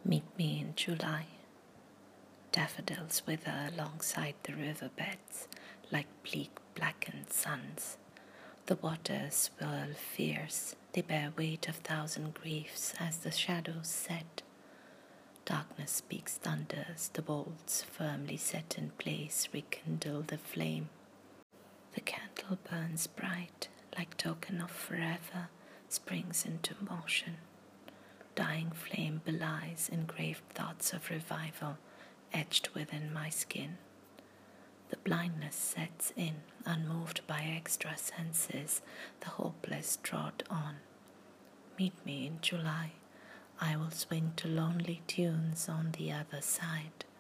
Meet me in July. Daffodils wither alongside the riverbeds like bleak blackened suns. The waters swirl fierce, they bear weight of thousand griefs as the shadows set. Darkness speaks thunders, the bolts firmly set in place rekindle the flame. The candle burns bright, like token of forever, springs into motion. Dying flame belies engraved thoughts of revival etched within my skin. The blindness sets in, unmoved by extra senses, the hopeless trod on. Meet me in July, I will swing to lonely tunes on the other side.